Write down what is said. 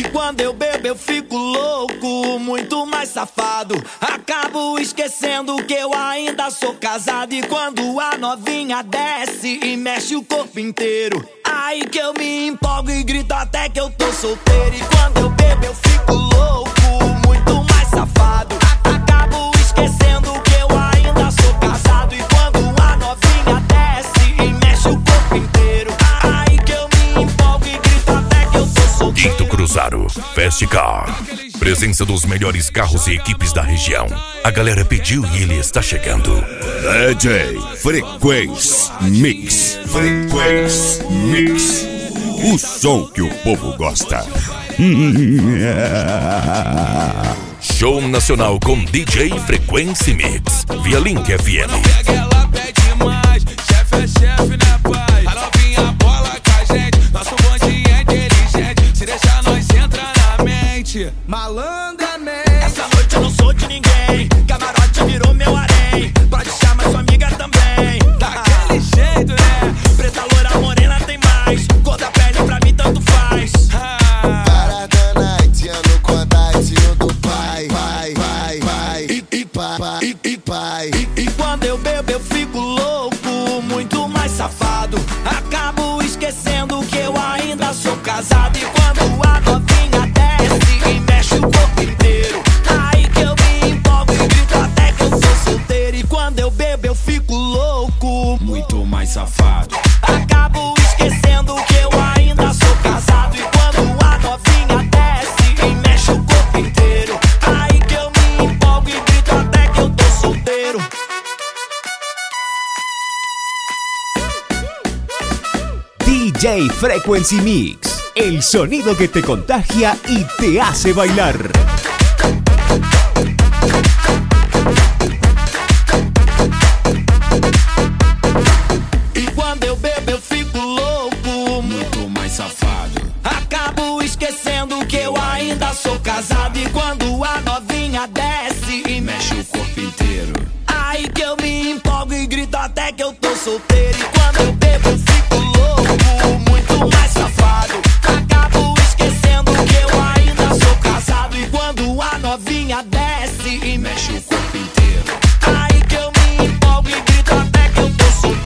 quando eu bebo eu fico louco, muito mais safado. Acabo esquecendo que eu ainda sou casado. E quando a novinha desce e mexe o corpo inteiro, aí que eu me empolgo e grito até que eu tô solteiro. E quando eu bebo eu fico louco, muito mais safado. Acabo esquecendo que eu ainda sou casado. E quando a novinha desce e mexe o corpo inteiro, aí que eu me empolgo e grito até que eu tô solteiro. Quinto Cruzado Fast Car. Presença dos melhores carros e equipes da região. A galera pediu e ele está chegando. DJ Frequência Mix. Frequência Mix. O som que o povo gosta. Show nacional com DJ Frequência Mix. Via Link FM. Pega ela, pede mais. Chefe é chefe, né, pai? A novinha bola com a gente. Nosso bonde é inteligente. Se deixar nós entra na mente malandramente. Essa noite eu não sou de ninguém. Camarote virou meu harém. Pode chamar sua amiga também. Daquele jeito, né? Preta, loira, morena tem mais. Cor da pele pra mim tanto faz. Parada night, no contatinho do pai. Pai. E quando eu bebo eu fico louco, muito mais safado. Acabo esquecendo que eu ainda sou casado. E quando a novinha desce e mexe o corpo inteiro, aí que eu me empolgo e grito até que eu tô solteiro. E quando eu bebo eu fico louco, Muito mais safado. acabo esquecendo que eu ainda sou casado. E quando a novinha desce e mexe o corpo inteiro, aí que eu me empolgo e grito até que eu tô solteiro. DJ Frequency Mix, el sonido que te contagia y te hace bailar. E quando eu bebo eu fico louco, Muito mais safado. acabo esquecendo que eu ainda sou casado. E quando a novinha desce e Mexe o corpo inteiro. aí que eu me empolgo e grito até que eu tô solteiro. E quando eu bebo eu fico louco, muito mais safado.